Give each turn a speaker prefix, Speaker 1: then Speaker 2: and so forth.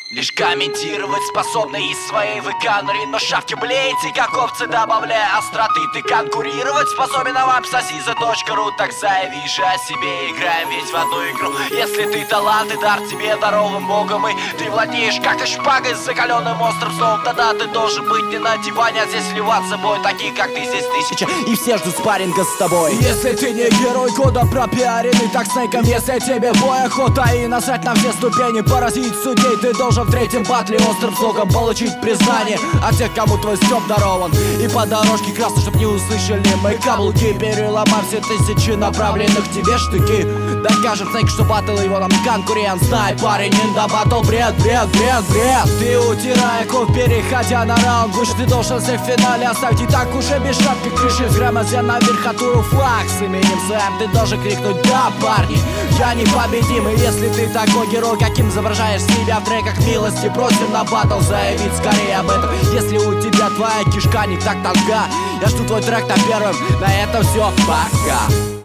Speaker 1: Лишь комментировать способны из своей ВК-нори. Но шавки блеете, как овцы, добавляя остроты. Ты конкурировать способен, а вам соси за .ру. Так заяви же о себе, играем ведь в одну игру. Если ты талант и дар тебе даровым богом, и ты владеешь как-то шпагой с закаленным острым словом, тогда ты должен быть не на диване, а здесь сливаться с собой. Таких как ты здесь тысяча, и все ждут спарринга с тобой. Если ты не герой года, пропиаренный так снейком, если тебе бой охота и насрать на все ступени, поразить судей, ты должен в третьем батле острым слогом получить признание от тех, кому твой стёб дарован. И по дорожке красной, чтоб не услышали мои каблуки, переломав все тысячи направленных тебе штыки. Докажет снейк, что батл его нам конкурент. Знай, парень, инда батл, бред. Ты утирая кровь, переходя на раунд выше, ты должен всех в финале оставить. И так уже без шапки крыши, взгромоздя на верхотуру флаг с именем своим. Ты должен крикнуть: да, парни, я непобедимый. Если ты такой герой, каким изображаешь себя в треках, милости просим на батл заявить скорее об этом. Если у тебя твоя кишка не так тонка, я жду твой трек на первом. На этом все, пока.